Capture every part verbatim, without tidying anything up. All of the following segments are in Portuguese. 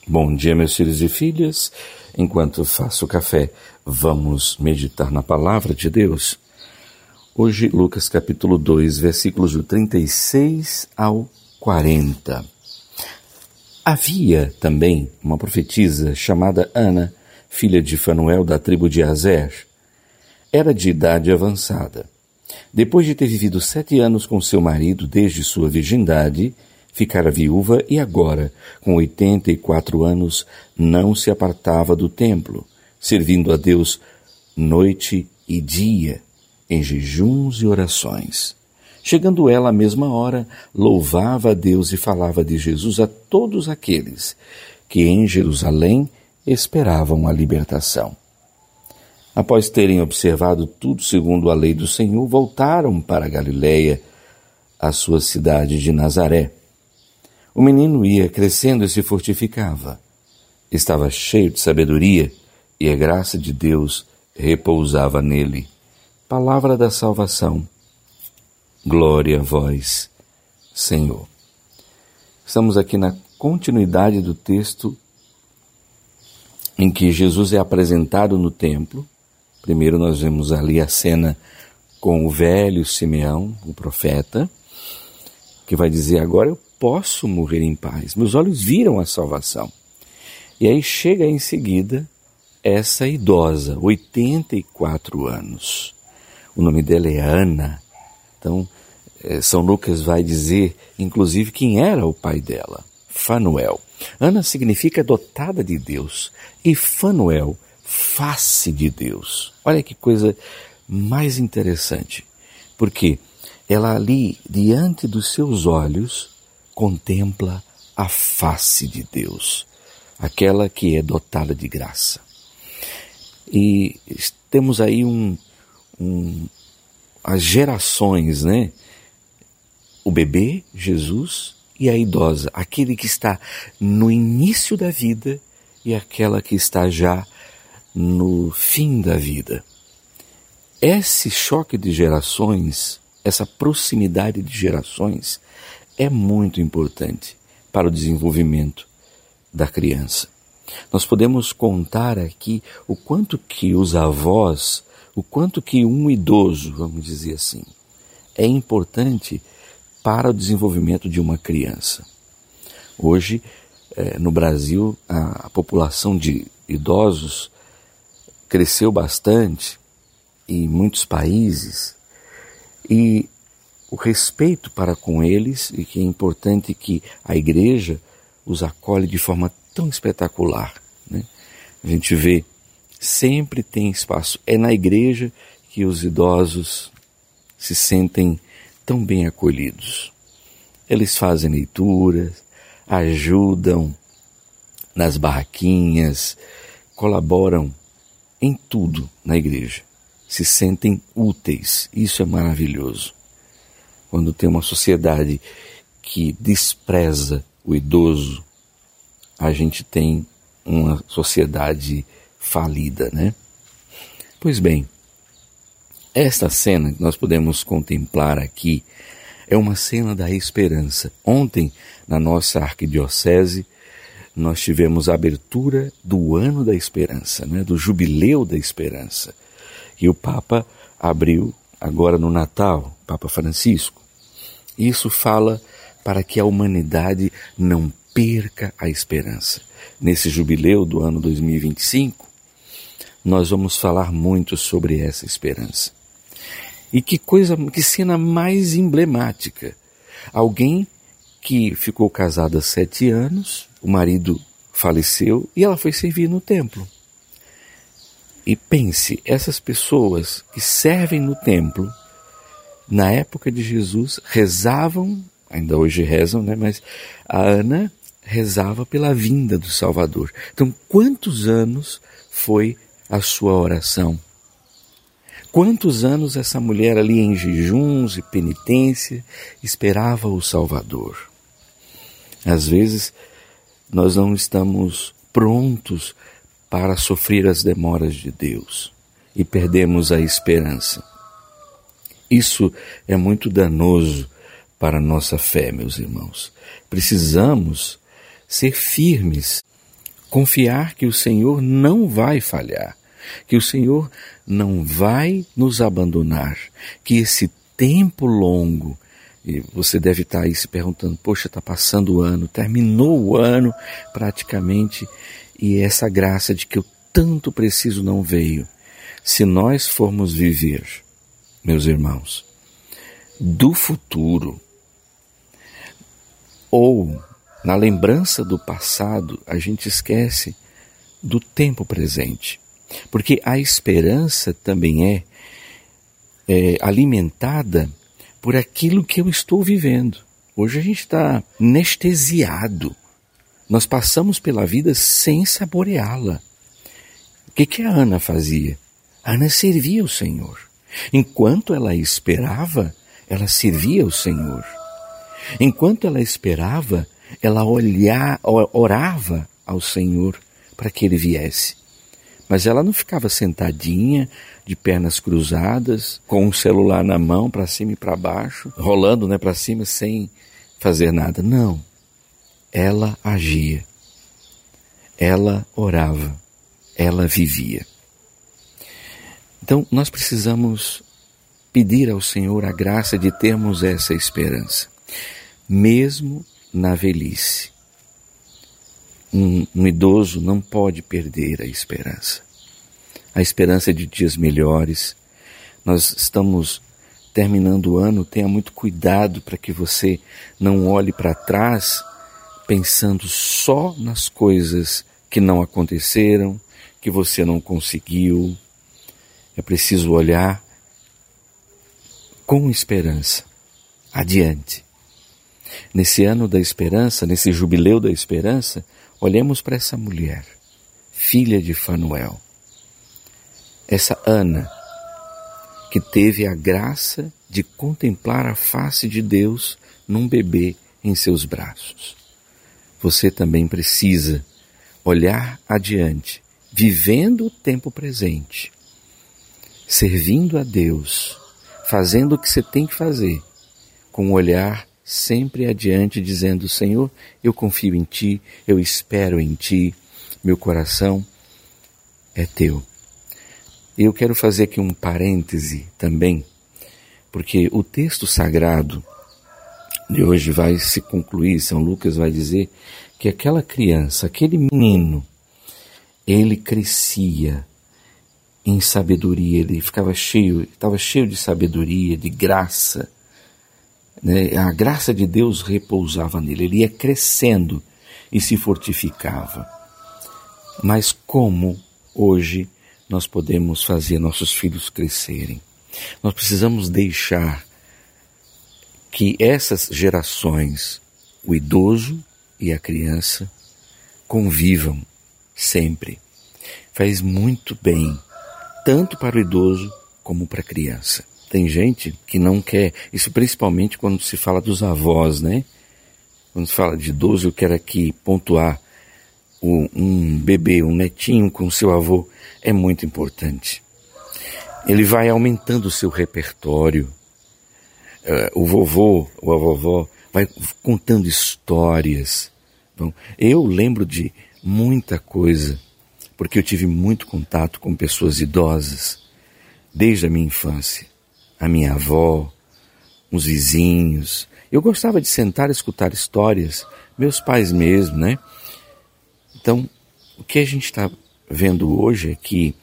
Bom dia, meus filhos e filhas. Enquanto faço o café, vamos meditar na palavra de Deus. Hoje, Lucas capítulo dois, versículos do trinta e seis ao quarenta. Havia também uma profetisa chamada Ana, filha de Fanuel, da tribo de Aser. Era de idade avançada. Depois de ter vivido sete anos com seu marido desde sua virgindade, ficara viúva e agora, com oitenta e quatro anos, não se apartava do templo, servindo a Deus noite e dia, em jejuns e orações. Chegando ela à mesma hora, louvava a Deus e falava de Jesus a todos aqueles que em Jerusalém esperavam a libertação. Após terem observado tudo segundo a lei do Senhor, voltaram para Galiléia, a sua cidade de Nazaré. O menino ia crescendo e se fortificava. Estava cheio de sabedoria e a graça de Deus repousava nele. Palavra da salvação. Glória a vós, Senhor. Estamos aqui na continuidade do texto em que Jesus é apresentado no templo. Primeiro nós vemos ali a cena com o velho Simeão, o profeta, que vai dizer: agora eu posso morrer em paz, meus olhos viram a salvação. E aí chega em seguida essa idosa, oitenta e quatro anos. O nome dela é Ana. Então, São Lucas vai dizer, inclusive, quem era o pai dela, Fanuel. Ana significa dotada de Deus e Fanuel, face de Deus. Olha que coisa mais interessante, porque ela ali, diante dos seus olhos, contempla a face de Deus, aquela que é dotada de graça. E temos aí um, um, as gerações, né? O bebê, Jesus, e a idosa, aquele que está no início da vida e aquela que está já no fim da vida. Esse choque de gerações, essa proximidade de gerações, é muito importante para o desenvolvimento da criança. Nós podemos contar aqui o quanto que os avós, o quanto que um idoso, vamos dizer assim, é importante para o desenvolvimento de uma criança. Hoje, eh, no Brasil, a, a população de idosos cresceu bastante em muitos países e o respeito para com eles, e que é importante que a igreja os acolhe de forma tão espetacular, né? A gente vê, sempre tem espaço. É na igreja que os idosos se sentem tão bem acolhidos. Eles fazem leituras, ajudam nas barraquinhas, colaboram em tudo na igreja. Se sentem úteis. Isso é maravilhoso. Quando tem uma sociedade que despreza o idoso, a gente tem uma sociedade falida, né? Pois bem, esta cena que nós podemos contemplar aqui é uma cena da esperança. Ontem, na nossa arquidiocese, nós tivemos a abertura do Ano da Esperança, né? Do Jubileu da Esperança. E o Papa abriu agora no Natal, Papa Francisco. Isso fala para que a humanidade não perca a esperança. Nesse jubileu do ano dois mil e vinte e cinco, nós vamos falar muito sobre essa esperança. E que coisa, que cena mais emblemática. Alguém que ficou casada há sete anos, o marido faleceu e ela foi servir no templo. E pense, essas pessoas que servem no templo, na época de Jesus, rezavam, ainda hoje rezam, né? Mas a Ana rezava pela vinda do Salvador. Então, quantos anos foi a sua oração? Quantos anos essa mulher ali em jejuns e penitência esperava o Salvador? Às vezes, nós não estamos prontos para sofrer as demoras de Deus e perdemos a esperança. Isso é muito danoso para a nossa fé, meus irmãos. Precisamos ser firmes Confiar que o Senhor não vai falhar, que o Senhor não vai nos abandonar, que esse tempo longo, e você deve estar aí se perguntando, poxa, está passando o ano, terminou o ano praticamente, e essa graça de que eu tanto preciso não veio. Se nós formos viver, meus irmãos, do futuro, ou na lembrança do passado, a gente esquece do tempo presente. Porque a esperança também é, é alimentada por aquilo que eu estou vivendo. Hoje a gente está anestesiado. Nós passamos pela vida sem saboreá-la. O que, que a Ana fazia? A Ana servia o Senhor. Enquanto ela esperava, ela servia o Senhor. Enquanto ela esperava, ela olhava, orava ao Senhor para que Ele viesse. Mas ela não ficava sentadinha, de pernas cruzadas, com um celular na mão, para cima e para baixo, rolando, né, para cima, sem fazer nada. Não. Ela agia. Ela orava. Ela vivia. Então, nós precisamos pedir ao Senhor a graça de termos essa esperança, mesmo na velhice. Um, um idoso não pode perder a esperança. A esperança de dias melhores. Nós estamos terminando o ano, tenha muito cuidado para que você não olhe para trás pensando só nas coisas que não aconteceram, que você não conseguiu. É preciso olhar com esperança, adiante. Nesse ano da esperança, nesse jubileu da esperança, olhemos para essa mulher, filha de Fanuel. Essa Ana, que teve a graça de contemplar a face de Deus num bebê em seus braços. Você também precisa olhar adiante, vivendo o tempo presente, servindo a Deus, fazendo o que você tem que fazer, com um olhar sempre adiante, dizendo, Senhor, eu confio em Ti, eu espero em Ti, meu coração é Teu. Eu quero fazer aqui um parêntese também, porque o texto sagrado de hoje vai se concluir, São Lucas vai dizer que aquela criança, aquele menino, ele crescia em sabedoria, ele ficava cheio, estava cheio de sabedoria, de graça, né? A graça de Deus repousava nele, ele ia crescendo e se fortificava. Mas como hoje nós podemos fazer nossos filhos crescerem? Nós precisamos deixar que essas gerações, o idoso e a criança, convivam sempre. Faz muito bem, tanto para o idoso como para a criança. Tem gente que não quer, isso principalmente quando se fala dos avós, né? Quando se fala de idoso, eu quero aqui pontuar um, um bebê, um netinho com seu avô, é muito importante. Ele vai aumentando o seu repertório. Uh, o vovô ou a vovó vai contando histórias. Bom, eu lembro de muita coisa, porque eu tive muito contato com pessoas idosas, desde a minha infância. A minha avó, os vizinhos. Eu gostava de sentar e escutar histórias, meus pais mesmo, né? Então, o que a gente está vendo hoje é que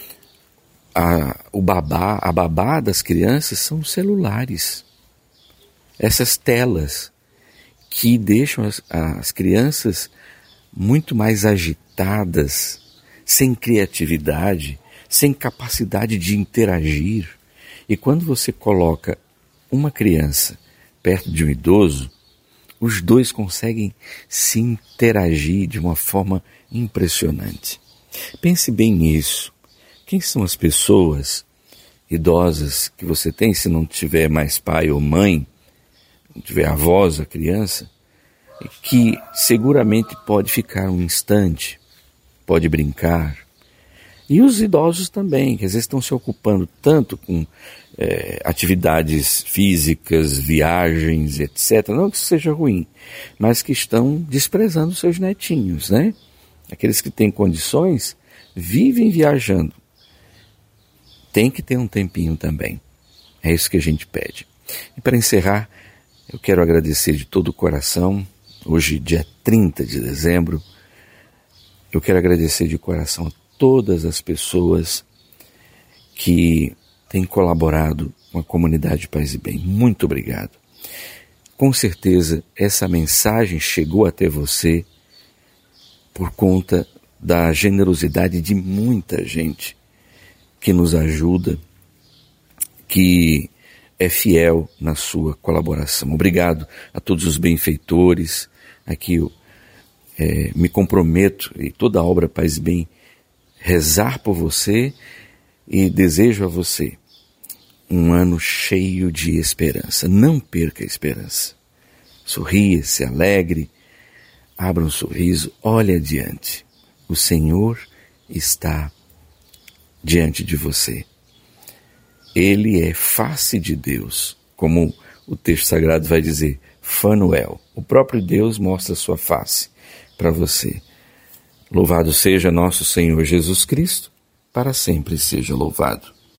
a, o babá, a babá das crianças são celulares. Essas telas que deixam as, as crianças muito mais agitadas, sem criatividade, sem capacidade de interagir. E quando você coloca uma criança perto de um idoso, os dois conseguem se interagir de uma forma impressionante. Pense bem nisso. Quem são as pessoas idosas que você tem, se não tiver mais pai ou mãe, não tiver avós, a criança, que seguramente pode ficar um instante, pode brincar. E os idosos também, que às vezes estão se ocupando tanto com é, atividades físicas, viagens, etcétera. Não que isso seja ruim, mas que estão desprezando seus netinhos, né? Aqueles que têm condições vivem viajando. Tem que ter um tempinho também. É isso que a gente pede. E para encerrar, eu quero agradecer de todo o coração, hoje dia trinta de dezembro, eu quero agradecer de coração a todas as pessoas que têm colaborado com a comunidade Paz e Bem. Muito obrigado. Com certeza essa mensagem chegou até você por conta da generosidade de muita gente que nos ajuda, que é fiel na sua colaboração. Obrigado a todos os benfeitores. Aqui eu é, me comprometo, e toda a obra Paz e Bem, rezar por você e desejo a você um ano cheio de esperança. Não perca a esperança. Sorria, se alegre, abra um sorriso, olhe adiante. O Senhor está diante de você. Ele é face de Deus, como o texto sagrado vai dizer, Fanuel. O próprio Deus mostra sua face para você. Louvado seja nosso Senhor Jesus Cristo, para sempre seja louvado.